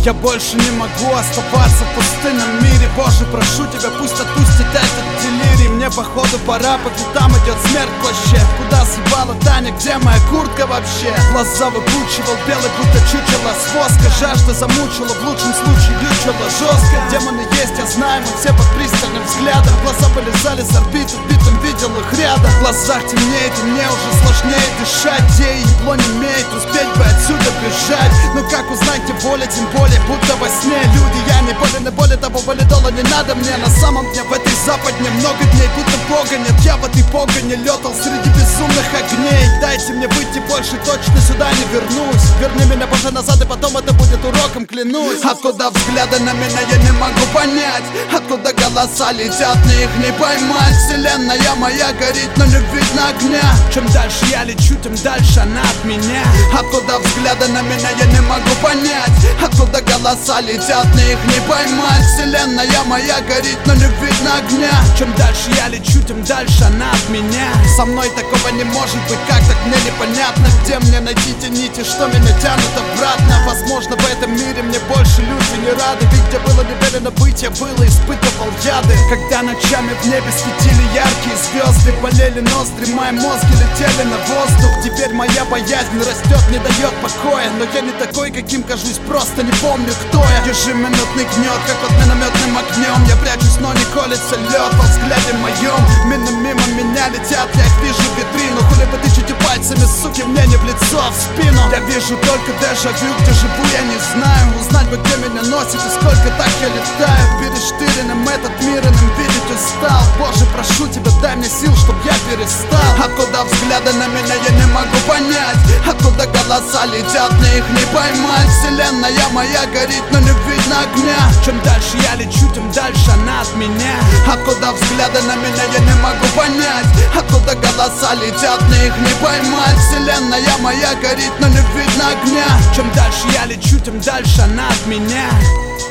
Я больше не могу оставаться в пустынном мире. Боже, прошу тебя, пусть отпустит этот делирий. Мне походу пора, по пятам идет смерть в плаще. Куда съебала Таня, где моя куртка вообще? Глаза выпучивал белый, будто чучело с воска. Жажда замучила, в лучшем случае ючила жестко. Демоны есть, я знаю, мы все под пристальным взглядом. Глаза полезали с орбит, убитым видел их рядом. В глазах темнеет, и мне уже сложнее дышать. Где и ебло не имеет, успеть бы отсюда бежать. Но как узнать, где воля, тем более, будто во сне. Люди, я не болен, и более того, валидола не надо мне. На самом дне в этой западне много дней, будто бога нет. Я в этой погоне летал среди безумных огней. Дайте мне выйти, больше точно сюда не вернусь. Верни меня, Боже, назад, и потом это будет уроком, клянусь. Откуда взгляды на меня, я не могу понять. Откуда голоса летят, мне их не поймать. Вселенная моя горит, но не видно огня. Чем дальше я лечу, тем дальше она от меня. Откуда взгляды на меня, я не могу понять. Откуда голоса летят, мне их не поймать. Вселенная моя горит, но не видно огня. Чем дальше я лечу, тем дальше она от меня. Со мной такого не может быть, как так мне непонятно. Где мне найти те нити, что меня тянут обратно? Возможно, в этом мире мне больше люди не рады. Ведь где было неверено быть, я было испытывал яды. Когда ночами в небе светили яркие звезды, болели ноздри, мои мозги летели на воздух. Теперь моя боязнь растет, не дает покоя. Но я не такой, каким кажусь, просто не помню, кто я. Ежеминутный гнет, как под минометным огнем. Я прячусь, но не колется лед во взгляде моем. Мины мимо меня летят, я их вижу в витрину. Хули бы тычете пальцами, суки, мне не в лицо, а в спину. Я вижу только дежавю, где живу, я не знаю. Узнать бы, где меня носит и сколько так я летаю. Перештыренным этот мир иным видеть устал. Боже, прошу тебя, дай мне сил, чтоб я перестал. Откуда взгляды на меня, я не могу понять. Откуда голоса летят, мне их не поймать. Вселенная моя горит, но не видно огня. Чем дальше я лечу, тем дальше она от меня. Откуда взгляды на меня, я не могу понять. Откуда голоса летят, мне их не поймать. Вселенная моя горит, но не видно огня. Чем дальше я лечу, тем дальше она от меня.